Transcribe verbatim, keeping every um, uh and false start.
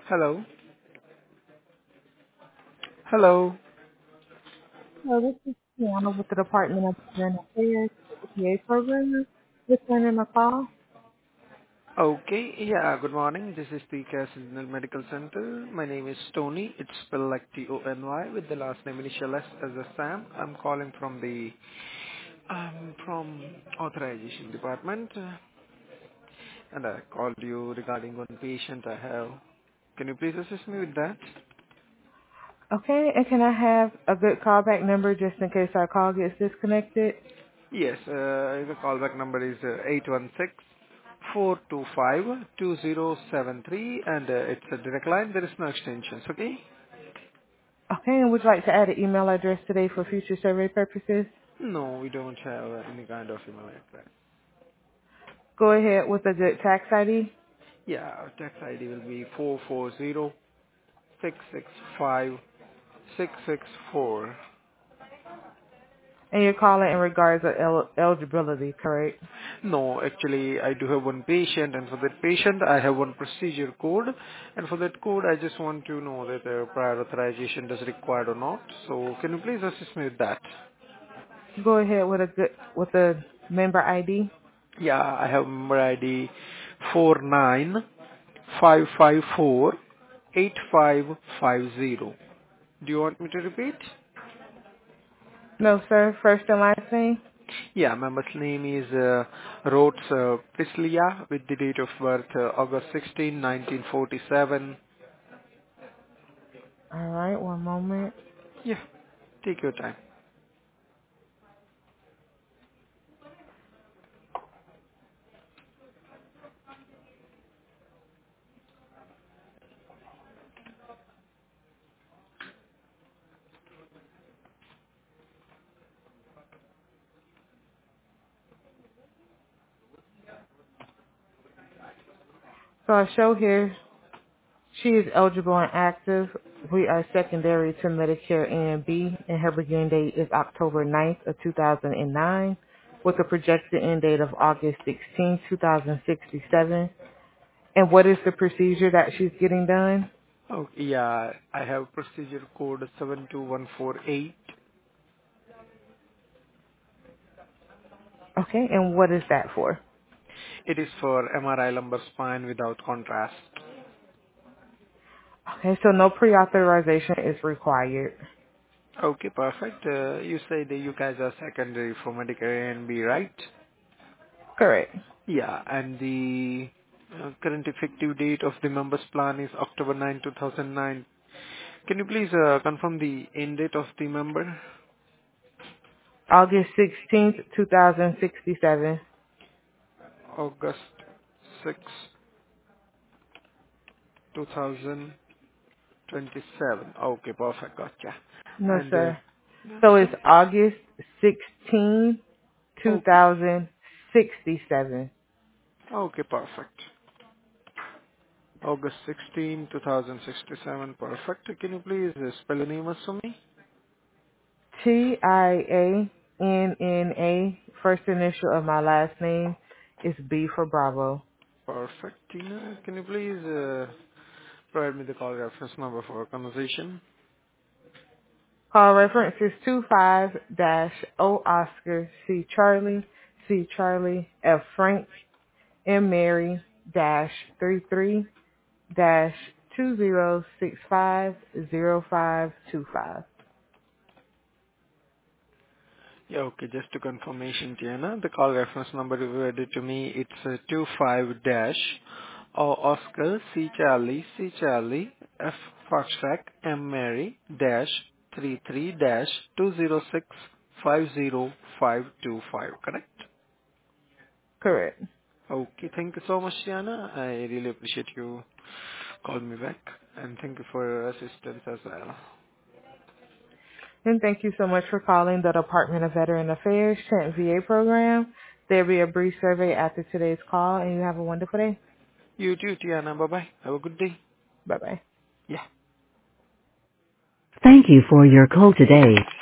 Hello. Hello. Hello, this is Tiana with the Department of Veteran Affairs, the P A program. Returning a call. Okay. Yeah, good morning. This is the Care Signal Medical Center. My name is Tony. It's spelled like T O N Y with the last name initial S as a Sam. I'm calling from the um from authorization department, uh, and I called you regarding one patient I have. Can you please assist me with that? Okay, and can I have a good callback number just in case our call gets disconnected? Yes, uh, the callback number is uh, eight one six four two five two zero seven three, and uh, it's a direct line. There is no extensions, okay? Okay, and would you like to add an email address today for future survey purposes? No, we don't have uh, any kind of email address. Go ahead with a good tax I D, Yeah, our tax I D will be four four zero six six five six six four. and you're calling in regards to el- eligibility, correct? No, actually, I do have one patient, and for that patient, I have one procedure code, and for that code, I just want to know that uh, prior authorization is required or not. So, can you please assist me with that? Go ahead with a good with a member I D. Yeah, I have member I D four nine five five four eight five five zero. Do you want me to repeat? No, sir. First and last name. Yeah, member's name is uh, Rhodes uh, Prislia with the date of birth uh, August sixteenth, nineteen forty-seven. All right, one moment. Yeah, take your time. So I show here she is eligible and active. We are secondary to Medicare A and B, and her beginning date is October ninth of two thousand nine, with a projected end date of August sixteenth, two thousand sixty-seven. And what is the procedure that she's getting done? Oh, yeah, I have procedure code seven two one four eight. Okay, and what is that for? It is for M R I lumbar spine without contrast. Okay, so no pre-authorization is required. Okay, perfect. Uh, you say that you guys are secondary for Medicare A and B, right? Correct. Yeah, and the uh, current effective date of the members plan is October ninth, two thousand nine. Can you please uh, confirm the end date of the member? August sixteenth, two thousand sixty-seven. August sixth, two thousand twenty-seven. Okay, perfect. Gotcha. No, And uh, sir. that's So it's it. August sixteenth, Okay. two thousand sixty-seven. Okay, perfect. August sixteenth, two thousand sixty-seven. Perfect. Can you please uh, spell the name for me? T I A N N A. First initial of my last name is B for Bravo. Perfect. Tina, can you please uh, provide me the call reference number for our conversation? Call reference is two five dash O Oscar C Charlie C Charlie F Frank M Mary dash three three dash two zero six five zero five two five. Yeah, okay. Just to confirmation, Tiana, the call reference number you provided to me, it's uh, two five dash O Oscar C Charlie C Charlie F Foxtrot M Mary dash three three dash two zero six five zero five two five. Correct? Correct. Okay. Thank you so much, Tiana. I really appreciate you calling me back, and thank you for your assistance as well. And thank you so much for calling the Department of Veteran Affairs Trent V A program. There'll be a brief survey after today's call, and you have a wonderful day. You too, Tiana. Bye bye. Have a good day. Bye-bye. Yeah. Thank you for your call today.